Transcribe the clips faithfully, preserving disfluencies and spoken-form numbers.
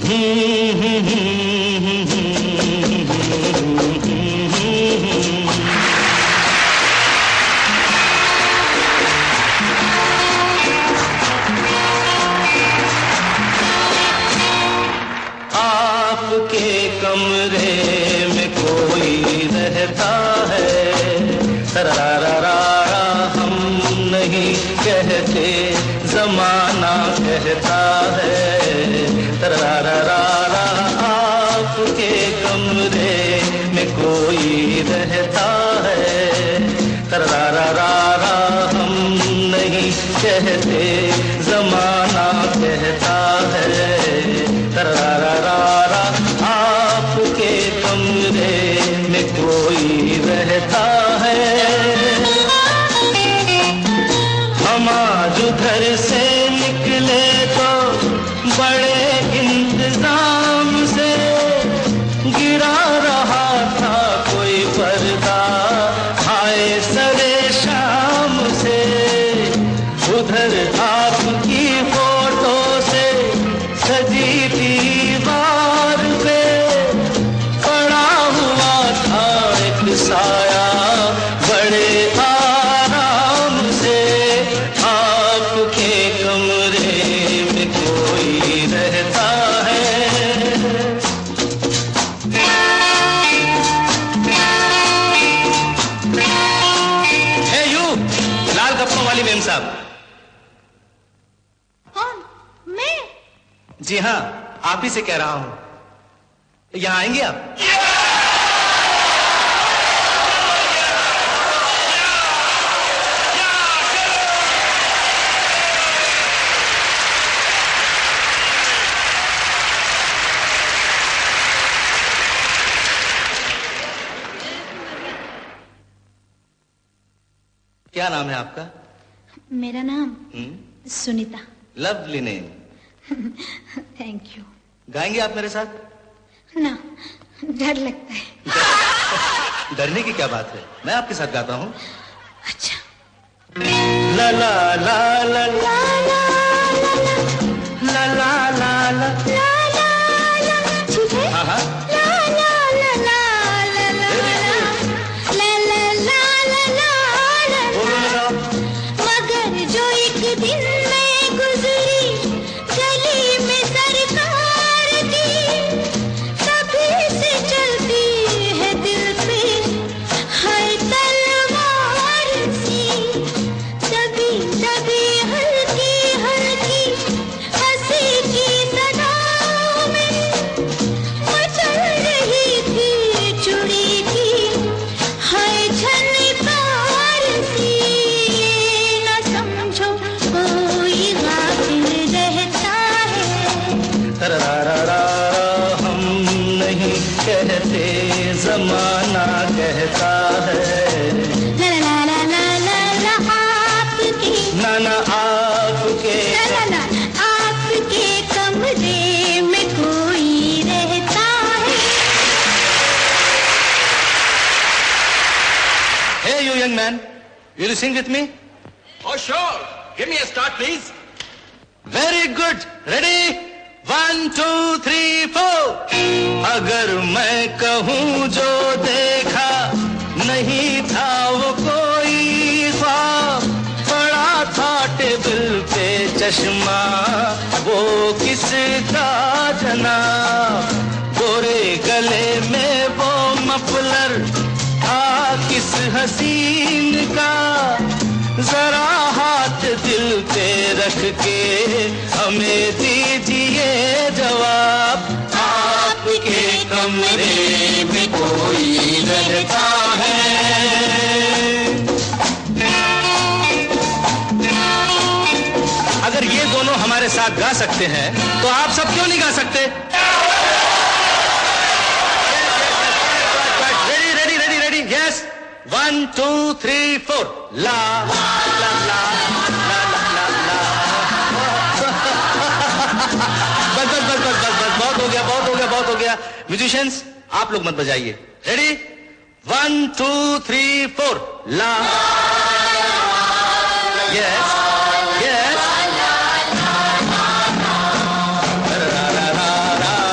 आपके कमरे में कोई रहता है, तरारारा हम नहीं कहते, जमाना कहता है, तरारारा आपके कमरे में कोई रहता है, तरारारा हम नहीं कहते, जमाना कहता है, तरारारा आपके कमरे में कोई रहता है। हम आज उधर से निकले तो बड़े इंतजाम से, गिरा रहा था कोई पर्दा हाय सरे शाम से, उधर आपकी फोटो से सजी दीवार पे पड़ा हुआ था एक साया बड़े आराम से, आपके कमरे में कोई रहता है। हे यू लाल कपड़ों वाली मेम साहब। कौन? मैं? जी हाँ, आप ही से कह रहा हूं, यहां आएंगे आप? क्या नाम है आपका? मेरा नाम हुँ? Sunita. Lovely name. Thank you. गाएंगे आप मेरे साथ? ना, डर लगता है। डरने की क्या बात है, मैं आपके साथ गाता हूँ। अच्छा। ला ला ला ला ला ला ला ला ला ला। हाँ हाँ। कहते जमाना कहता है, ला ला ला ला ला ला आपके, ना ना आपके, ला ला ला आपके कमरे में कोई रहता है। Hey you young man, will you sing with me? Oh sure, give me a start please. Very good, ready? One, two, three, four. अगर मैं कहूँ जो देखा नहीं था वो कोई ख्वाब, पड़ा था टेबल पे चश्मा वो किसका जनाब, गोरे गले में वो मफलर था किस हसीन का, जरा हाथ दिल पे रख के हमें दीजिए जवाब, आपके कमरे में कोई रहता है। अगर ये दोनों हमारे साथ गा सकते हैं तो आप सब क्यों नहीं गा सकते? Ready ready ready ready yes, one two three four. ला ला ला ला ला ला ला। बस बस बस बस बस बस बहुत हो गया बहुत हो गया बहुत हो गया। म्यूजिशियंस आप लोग मत बजाइए। Ready, one two three four. ला यस यस। रा रा रा रा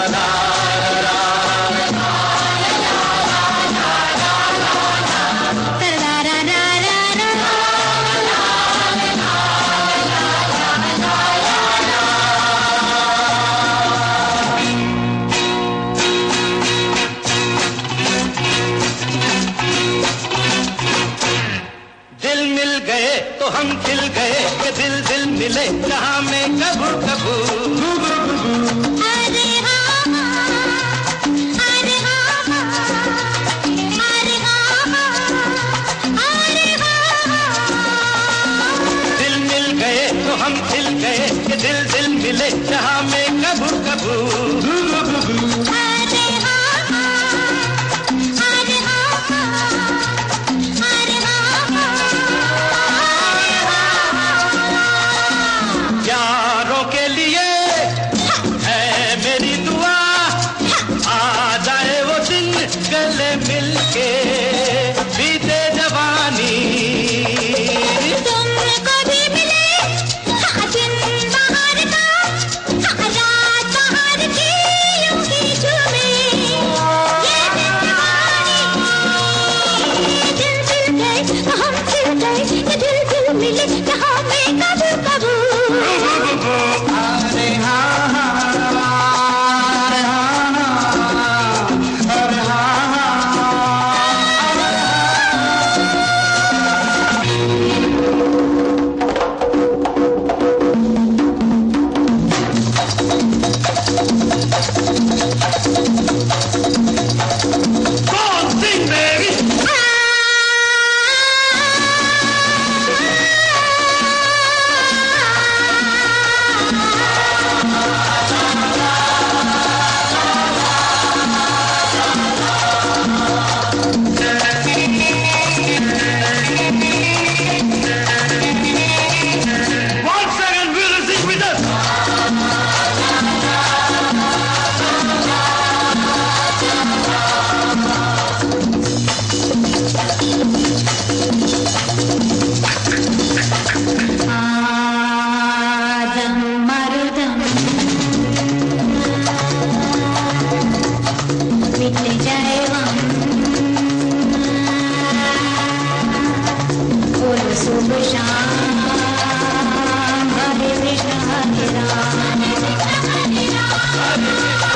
है